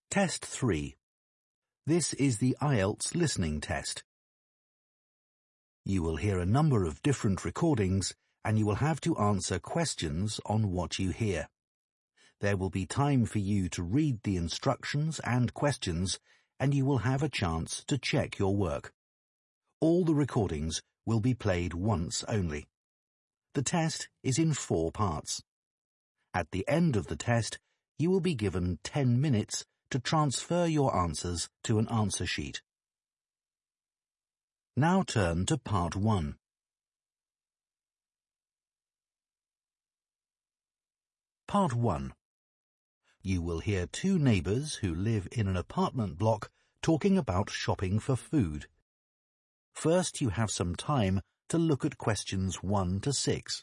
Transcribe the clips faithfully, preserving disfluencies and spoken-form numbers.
Test three. This is the I E L T S listening test. You will hear a number of different recordings and you will have to answer questions on what you hear. There will be time for you to read the instructions and questions and you will have a chance to check your work. All the recordings will be played once only. The test is in four parts. At the end of the test, you will be given ten minutes to transfer your answers to an answer sheet. Now turn to part one. Part one. You will hear two neighbours who live in an apartment block talking about shopping for food. First, you have some time to look at questions one to six.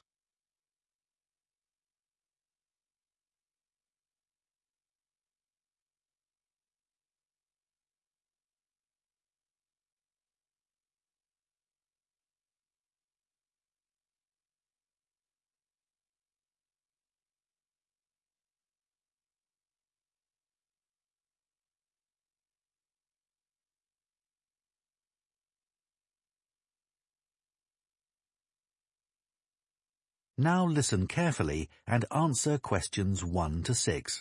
Now listen carefully and answer questions one to six.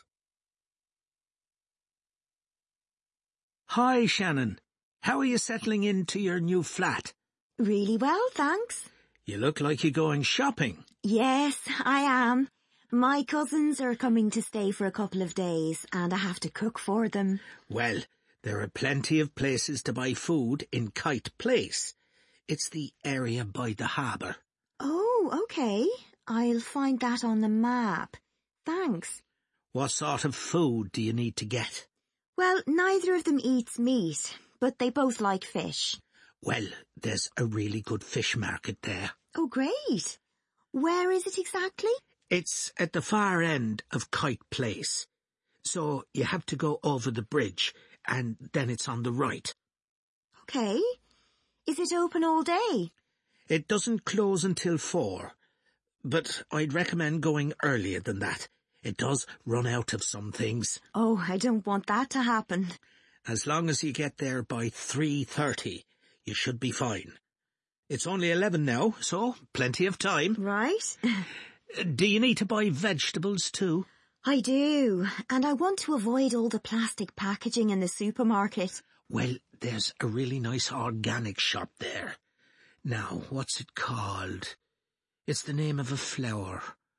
Hi, Shannon. How are you settling into your new flat? Really well, thanks. You look like you're going shopping. Yes, I am. My cousins are coming to stay for a couple of days and I have to cook for them. Well, there are plenty of places to buy food in Kite Place. It's the area by the harbour. Oh, okay. I'll find that on the map. Thanks. What sort of food do you need to get? Well, neither of them eats meat, but they both like fish. Well, there's a really good fish market there. Oh, great. Where is it exactly? It's at the far end of Kite Place. So you have to go over the bridge, and then it's on the right. Okay. Is it open all day? It doesn't close until four, but I'd recommend going earlier than that. It does run out of some things. Oh, I don't want that to happen. As long as you get there by three thirty, you should be fine. It's only eleven now, so plenty of time. Right. Do you need to buy vegetables too? I do, and I want to avoid all the plastic packaging in the supermarket. Well, there's a really nice organic shop there. Now, what's it called? It's the name of a flower.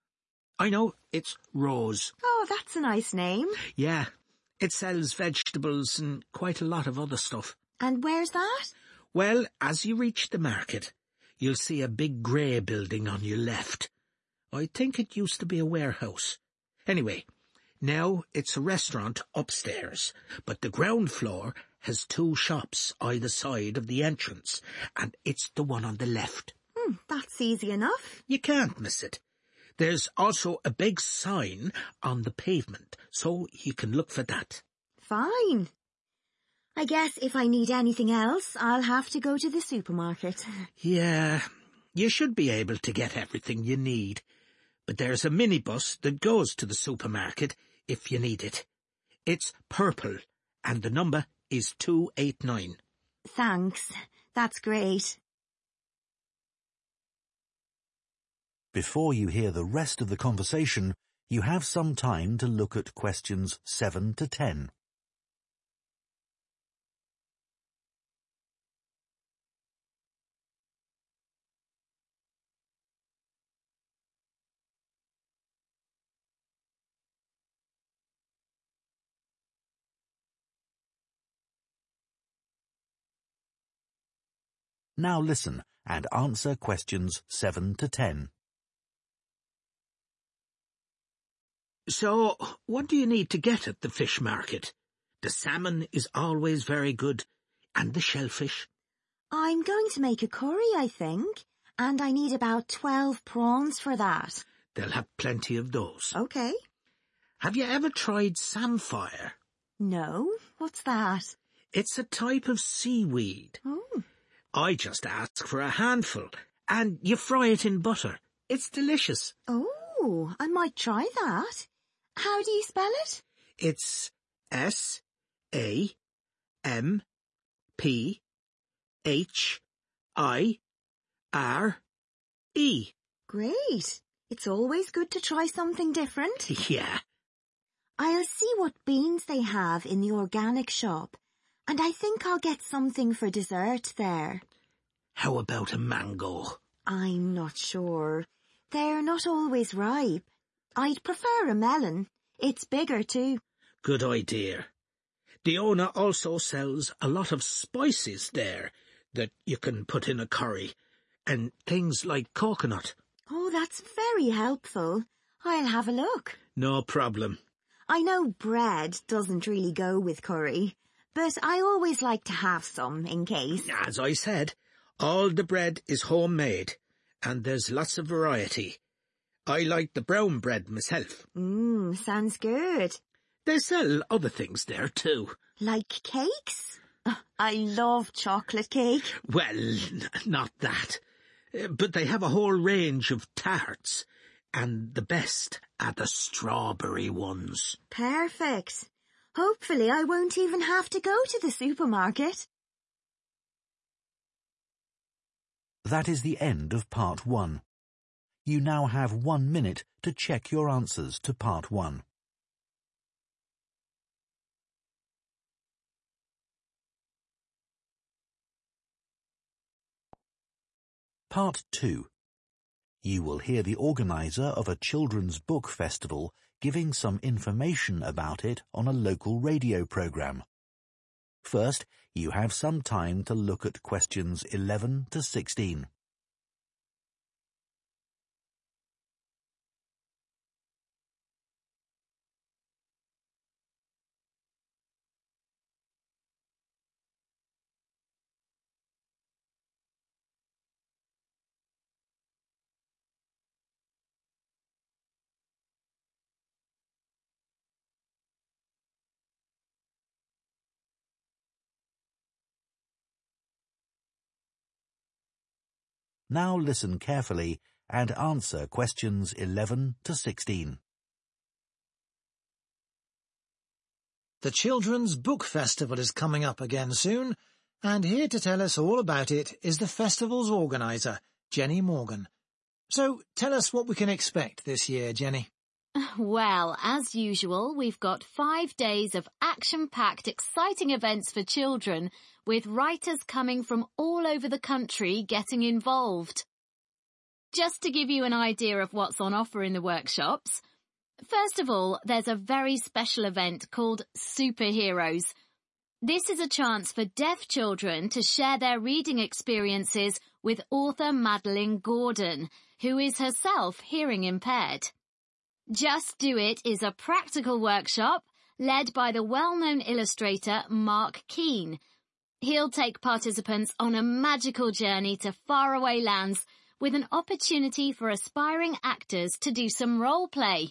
I know, it's Rose. Oh, that's a nice name. Yeah, it sells vegetables and quite a lot of other stuff. And where's that? Well, as you reach the market, you'll see a big grey building on your left. I think it used to be a warehouse. Anyway, now it's a restaurant upstairs, but the ground floor has two shops either side of the entrance, and it's the one on the left. Hmm, that's easy enough. You can't miss it. There's also a big sign on the pavement, so you can look for that. Fine. I guess if I need anything else, I'll have to go to the supermarket. Yeah, you should be able to get everything you need. But there's a minibus that goes to the supermarket if you need it. It's purple, and the number is two eight nine. Thanks. That's great. Before you hear the rest of the conversation, you have some time to look at questions seven to ten. Now listen and answer questions seven to ten. So, what do you need to get at the fish market? The salmon is always very good, and the shellfish. I'm going to make a curry, I think, and I need about twelve prawns for that. They'll have plenty of those. Okay. Have you ever tried samphire? No, what's that? It's a type of seaweed. Oh. I just ask for a handful, and you fry it in butter. It's delicious. Oh, I might try that. How do you spell it? It's S A, M, P, H, I, R, E. Great. It's always good to try something different. Yeah. I'll see what beans they have in the organic shop, and I think I'll get something for dessert there. How about a mango? I'm not sure. They're not always ripe. I'd prefer a melon. It's bigger too. Good idea. The owner also sells a lot of spices there that you can put in a curry, and things like coconut. Oh, that's very helpful. I'll have a look. No problem. I know bread doesn't really go with curry, but I always like to have some in case. As I said, all the bread is homemade, and there's lots of variety. I like the brown bread myself. Mmm, sounds good. They sell other things there too. Like cakes? Oh, I love chocolate cake. Well, n- not that. Uh, But they have a whole range of tarts, and the best are the strawberry ones. Perfect. Hopefully I won't even have to go to the supermarket. That is the end of part one. You now have one minute to check your answers to part one. Part two. You will hear the organizer of a children's book festival giving some information about it on a local radio program. First, you have some time to look at questions eleven to sixteen. Now listen carefully and answer questions eleven to sixteen. The Children's Book Festival is coming up again soon, and here to tell us all about it is the festival's organiser, Jenny Morgan. So tell us what we can expect this year, Jenny. Well, as usual, we've got five days of action-packed, exciting events for children, with writers coming from all over the country getting involved. Just to give you an idea of what's on offer in the workshops, first of all, there's a very special event called Superheroes. This is a chance for deaf children to share their reading experiences with author Madeline Gordon, who is herself hearing impaired. Just Do It is a practical workshop led by the well-known illustrator Mark Keane. He'll take participants on a magical journey to faraway lands with an opportunity for aspiring actors to do some role play.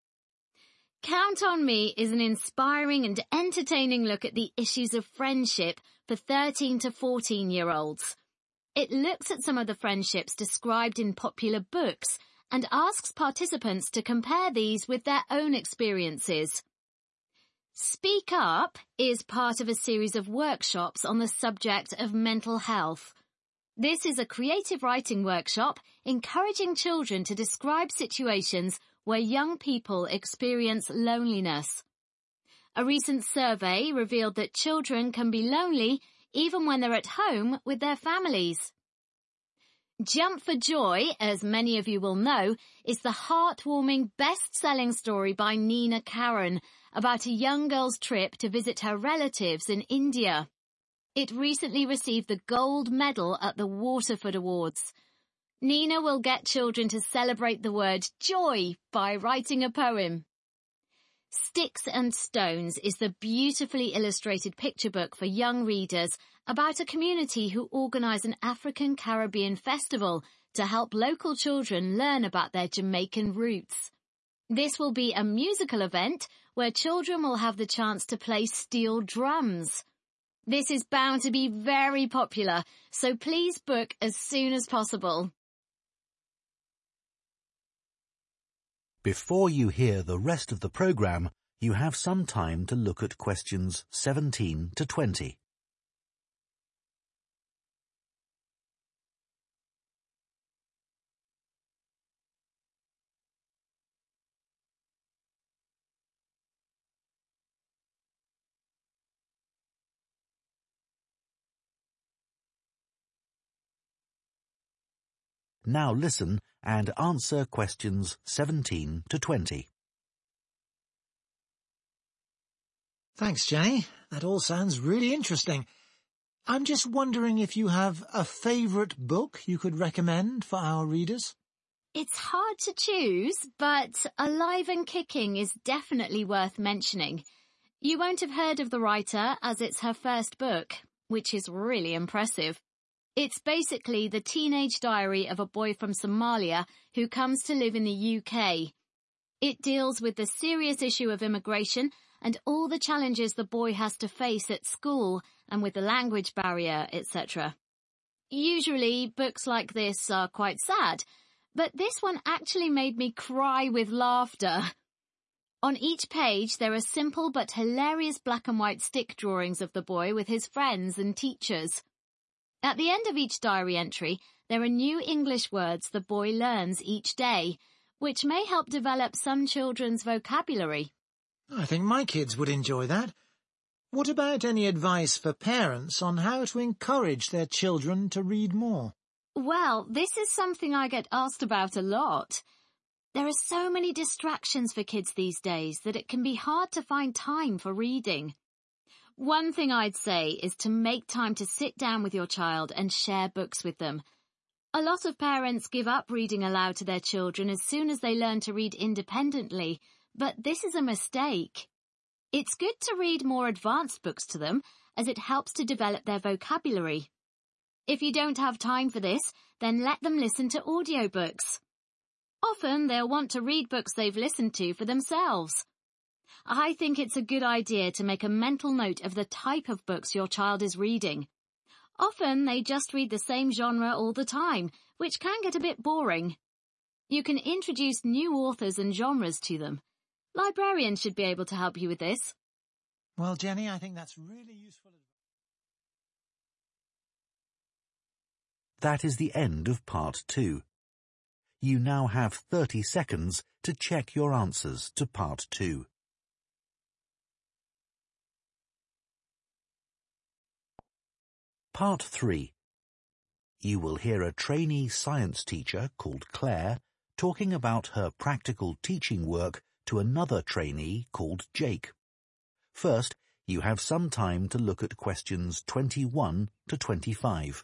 Count on Me is an inspiring and entertaining look at the issues of friendship for thirteen to fourteen-year-olds. It looks at some of the friendships described in popular books and asks participants to compare these with their own experiences. Speak Up is part of a series of workshops on the subject of mental health. This is a creative writing workshop encouraging children to describe situations where young people experience loneliness. A recent survey revealed that children can be lonely even when they're at home with their families. Jump for Joy, as many of you will know, is the heartwarming best-selling story by Nina Karen about a young girl's trip to visit her relatives in India. It recently received the gold medal at the Waterford Awards. Nina will get children to celebrate the word joy by writing a poem. Sticks and Stones is the beautifully illustrated picture book for young readers about a community who organise an African Caribbean festival to help local children learn about their Jamaican roots. This will be a musical event where children will have the chance to play steel drums. This is bound to be very popular, so please book as soon as possible. Before you hear the rest of the program, You have some time to look at questions seventeen to twenty. Now listen and answer questions seventeen to twenty. Thanks, Jenny. That all sounds really interesting. I'm just wondering if you have a favourite book you could recommend for our readers? It's hard to choose, but Alive and Kicking is definitely worth mentioning. You won't have heard of the writer as it's her first book, which is really impressive. It's basically the teenage diary of a boy from Somalia who comes to live in the U K. It deals with the serious issue of immigration and all the challenges the boy has to face at school and with the language barrier, et cetera. Usually, books like this are quite sad, but this one actually made me cry with laughter. On each page, there are simple but hilarious black and white stick drawings of the boy with his friends and teachers. At the end of each diary entry, there are new English words the boy learns each day, which may help develop some children's vocabulary. I think my kids would enjoy that. What about any advice for parents on how to encourage their children to read more? Well, this is something I get asked about a lot. There are so many distractions for kids these days that it can be hard to find time for reading. One thing I'd say is to make time to sit down with your child and share books with them. A lot of parents give up reading aloud to their children as soon as they learn to read independently, but this is a mistake. It's good to read more advanced books to them, as it helps to develop their vocabulary. If you don't have time for this, then let them listen to audiobooks. Often they'll want to read books they've listened to for themselves. I think it's a good idea to make a mental note of the type of books your child is reading. Often they just read the same genre all the time, which can get a bit boring. You can introduce new authors and genres to them. Librarians should be able to help you with this. Well, Jenny, I think that's really useful advice. That is the end of part two. You now have thirty seconds to check your answers to part two. Part three. You will hear a trainee science teacher called Claire talking about her practical teaching work to another trainee called Jake. First, you have some time to look at questions twenty-one to twenty-five.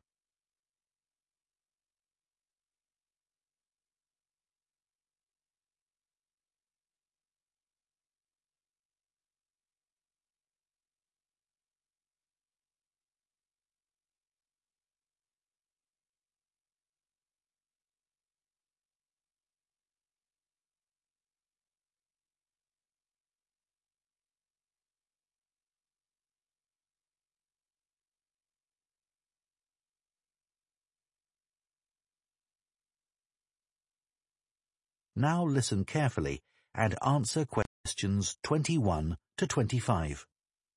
Now listen carefully and answer questions twenty-one to twenty-five.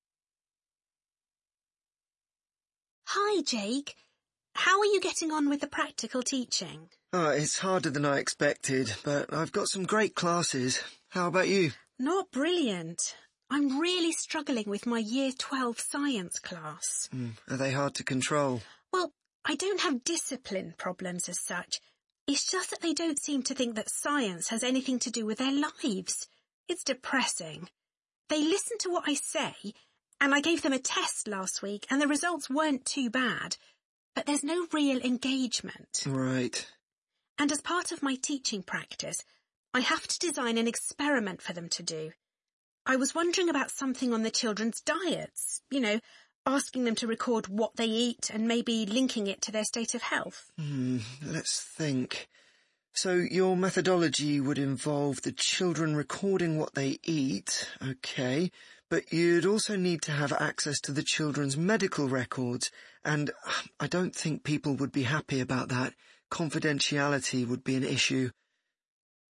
Hi, Jake. How are you getting on with the practical teaching? Oh, it's harder than I expected, but I've got some great classes. How about you? Not brilliant. I'm really struggling with my Year twelve science class. Mm, are they hard to control? Well, I don't have discipline problems as such. It's just that they don't seem to think that science has anything to do with their lives. It's depressing. They listen to what I say, and I gave them a test last week, and the results weren't too bad. But there's no real engagement. Right. And as part of my teaching practice, I have to design an experiment for them to do. I was wondering about something on the children's diets, you know, asking them to record what they eat and maybe linking it to their state of health. Hmm, let's think. So your methodology would involve the children recording what they eat, okay, but you'd also need to have access to the children's medical records, and I don't think people would be happy about that. Confidentiality would be an issue.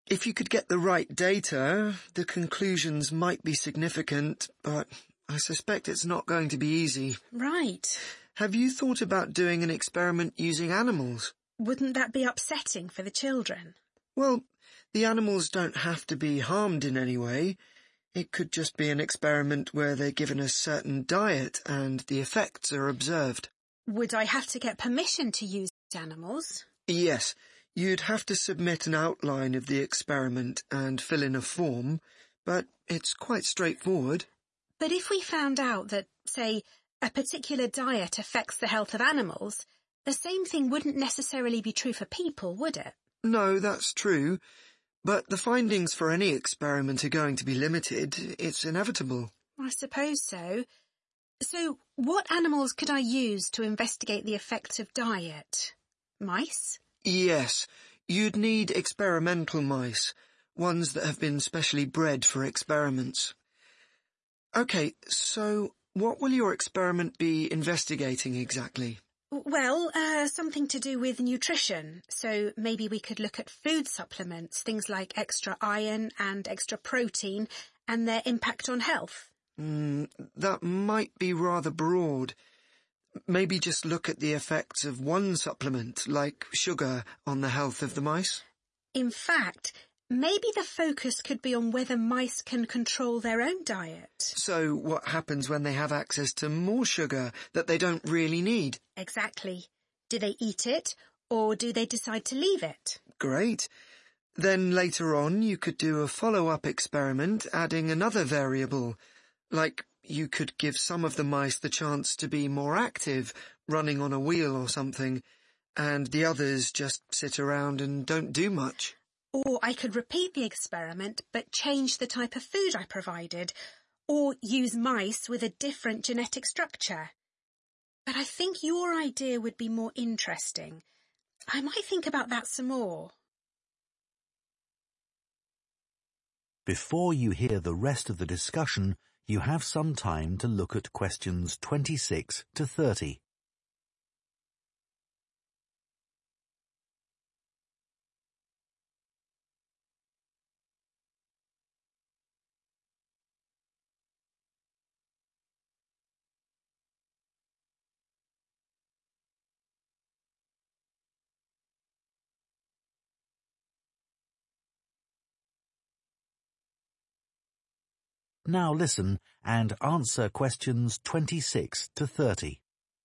If you could get the right data, the conclusions might be significant, but I suspect it's not going to be easy. Right. Have you thought about doing an experiment using animals? Wouldn't that be upsetting for the children? Well, the animals don't have to be harmed in any way. It could just be an experiment where they're given a certain diet and the effects are observed. Would I have to get permission to use animals? Yes, you'd have to submit an outline of the experiment and fill in a form, but it's quite straightforward. But if we found out that, say, a particular diet affects the health of animals, the same thing wouldn't necessarily be true for people, would it? No, that's true. But the findings for any experiment are going to be limited. It's inevitable. I suppose so. So, what animals could I use to investigate the effects of diet? Mice? Yes, you'd need experimental mice, ones that have been specially bred for experiments. OK, so what will your experiment be investigating exactly? Well, uh, something to do with nutrition. So maybe we could look at food supplements, things like extra iron and extra protein, and their impact on health. Mm, that might be rather broad. Maybe just look at the effects of one supplement, like sugar, on the health of the mice? In fact, maybe the focus could be on whether mice can control their own diet. So what happens when they have access to more sugar that they don't really need? Exactly. Do they eat it, or do they decide to leave it? Great. Then later on you could do a follow-up experiment adding another variable, like you could give some of the mice the chance to be more active, running on a wheel or something, and the others just sit around and don't do much. Or I could repeat the experiment but change the type of food I provided, or use mice with a different genetic structure. But I think your idea would be more interesting. I might think about that some more. Before you hear the rest of the discussion, you have some time to look at questions twenty-six to thirty. Now listen and answer questions twenty-six to thirty.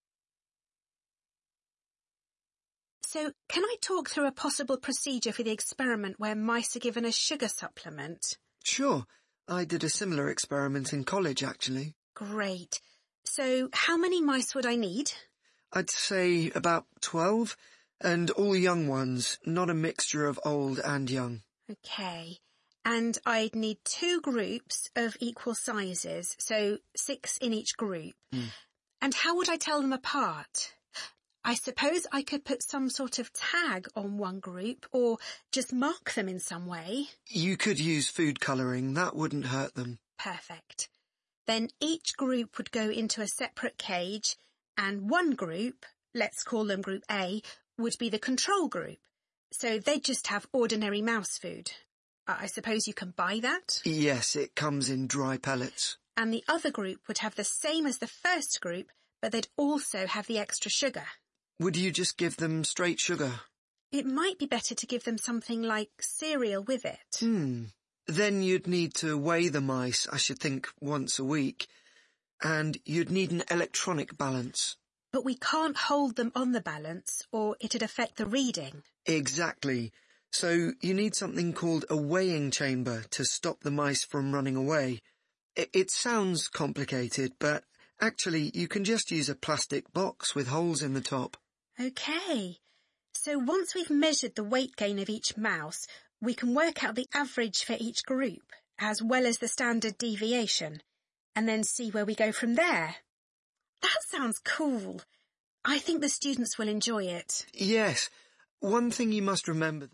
So, can I talk through a possible procedure for the experiment where mice are given a sugar supplement? Sure. I did a similar experiment in college, actually. Great. So, how many mice would I need? I'd say about twelve, and all young ones, not a mixture of old and young. Okay. And I'd need two groups of equal sizes, so six in each group. Mm. And how would I tell them apart? I suppose I could put some sort of tag on one group, or just mark them in some way. You could use food colouring. That wouldn't hurt them. Perfect. Then each group would go into a separate cage, and one group, let's call them Group A, would be the control group. So they'd just have ordinary mouse food. I suppose you can buy that? Yes, it comes in dry pellets. And the other group would have the same as the first group, but they'd also have the extra sugar. Would you just give them straight sugar? It might be better to give them something like cereal with it. Hmm. Then you'd need to weigh the mice, I should think, once a week. And you'd need an electronic balance. But we can't hold them on the balance, or it'd affect the reading. Exactly. So you need something called a weighing chamber to stop the mice from running away. It, it sounds complicated, but actually you can just use a plastic box with holes in the top. OK. So once we've measured the weight gain of each mouse, we can work out the average for each group, as well as the standard deviation, and then see where we go from there. That sounds cool. I think the students will enjoy it. Yes. One thing you must remember...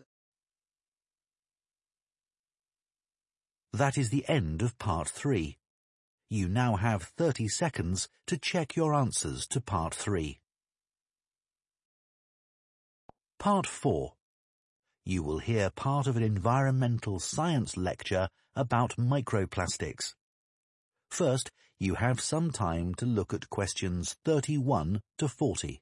That is the end of part three. You now have thirty seconds to check your answers to part three. Part four. you will hear part of an environmental science lecture about microplastics. First, you have some time to look at questions thirty-one to forty.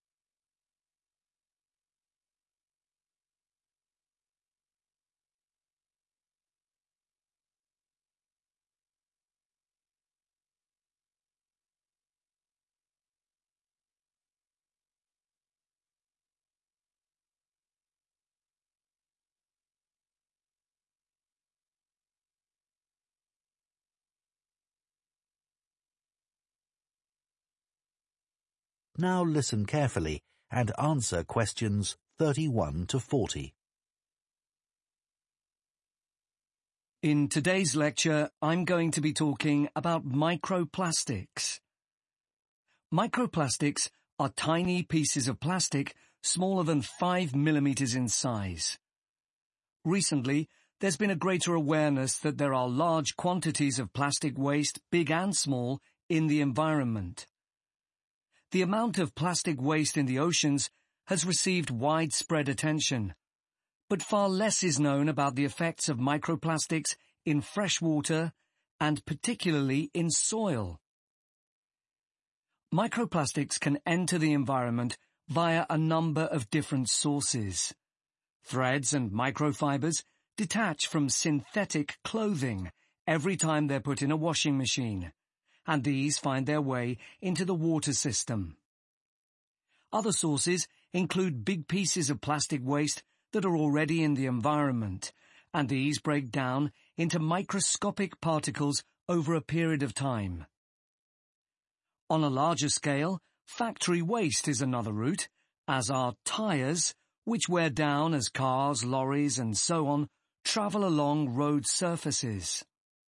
Now listen carefully and answer questions thirty-one to forty. In today's lecture, I'm going to be talking about microplastics. Microplastics are tiny pieces of plastic smaller than five millimeters in size. Recently, there's been a greater awareness that there are large quantities of plastic waste, big and small, in the environment. The amount of plastic waste in the oceans has received widespread attention, but far less is known about the effects of microplastics in fresh water and particularly in soil. Microplastics can enter the environment via a number of different sources. Threads and microfibers detach from synthetic clothing every time they're put in a washing machine, and these find their way into the water system. Other sources include big pieces of plastic waste that are already in the environment, and these break down into microscopic particles over a period of time. On a larger scale, factory waste is another route, as are tires, which wear down as cars, lorries, and so on travel along road surfaces.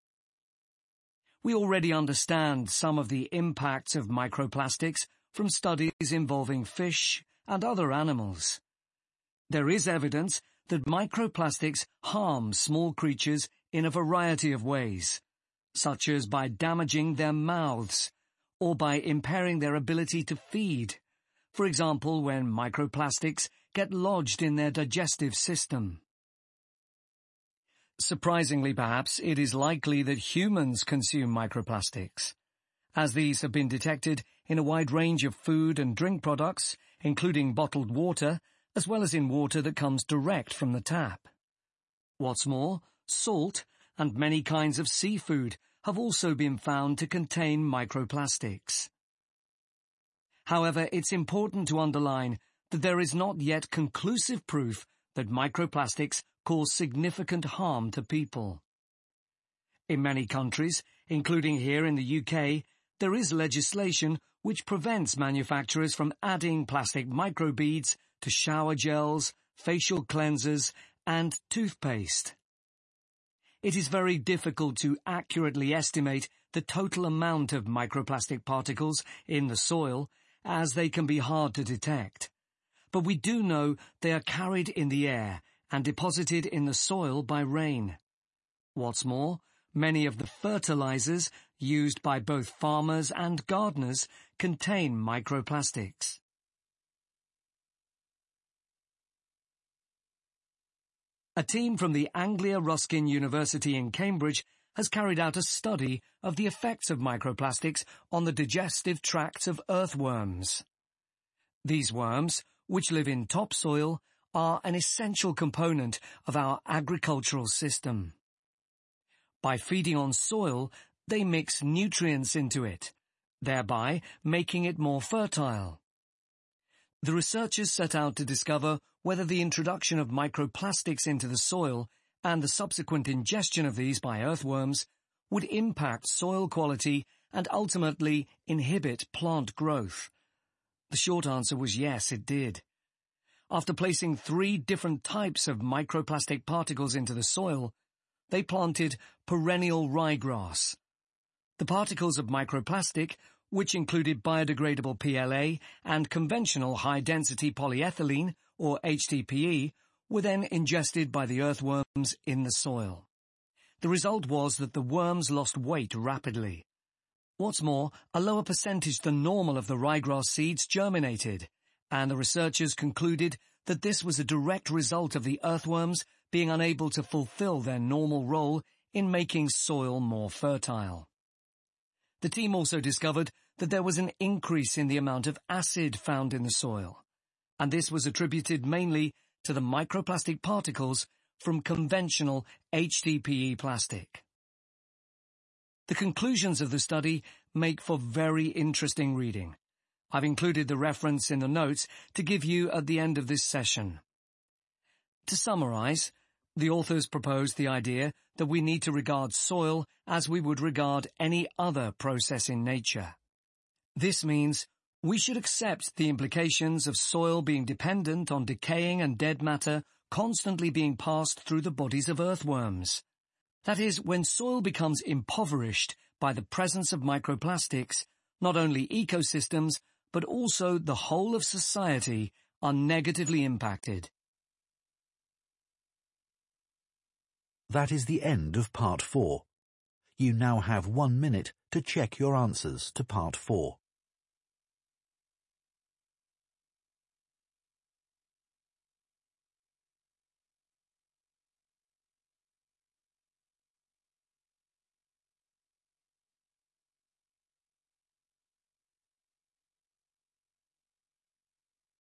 We already understand some of the impacts of microplastics from studies involving fish and other animals. There is evidence that microplastics harm small creatures in a variety of ways, such as by damaging their mouths or by impairing their ability to feed, for example when microplastics get lodged in their digestive system. Surprisingly, perhaps, it is likely that humans consume microplastics, as these have been detected in a wide range of food and drink products, including bottled water, as well as in water that comes direct from the tap. What's more, salt and many kinds of seafood have also been found to contain microplastics. However, it's important to underline that there is not yet conclusive proof that microplastics cause significant harm to people. In many countries, including here in the U K, there is legislation which prevents manufacturers from adding plastic microbeads to shower gels, facial cleansers, and toothpaste. It is very difficult to accurately estimate the total amount of microplastic particles in the soil, as they can be hard to detect. But we do know they are carried in the air and deposited in the soil by rain. What's more, many of the fertilizers used by both farmers and gardeners contain microplastics. A team from the Anglia Ruskin University in Cambridge has carried out a study of the effects of microplastics on the digestive tracts of earthworms. These worms, which live in topsoil, are an essential component of our agricultural system. By feeding on soil, they mix nutrients into it, thereby making it more fertile. The researchers set out to discover whether the introduction of microplastics into the soil and the subsequent ingestion of these by earthworms would impact soil quality and ultimately inhibit plant growth. The short answer was yes, it did. After placing three different types of microplastic particles into the soil, they planted perennial ryegrass. The particles of microplastic, which included biodegradable P L A and conventional high-density polyethylene, or H D P E, were then ingested by the earthworms in the soil. The result was that the worms lost weight rapidly. What's more, a lower percentage than normal of the ryegrass seeds germinated, and the researchers concluded that this was a direct result of the earthworms being unable to fulfill their normal role in making soil more fertile. The team also discovered that there was an increase in the amount of acid found in the soil, and this was attributed mainly to the microplastic particles from conventional H D P E plastic. The conclusions of the study make for very interesting reading. I've included the reference in the notes to give you at the end of this session. To summarize, the authors proposed the idea that we need to regard soil as we would regard any other process in nature. This means we should accept the implications of soil being dependent on decaying and dead matter constantly being passed through the bodies of earthworms. That is, when soil becomes impoverished by the presence of microplastics, not only ecosystems, but also the whole of society are negatively impacted. That is the end of part four. You now have one minute to check your answers to part four.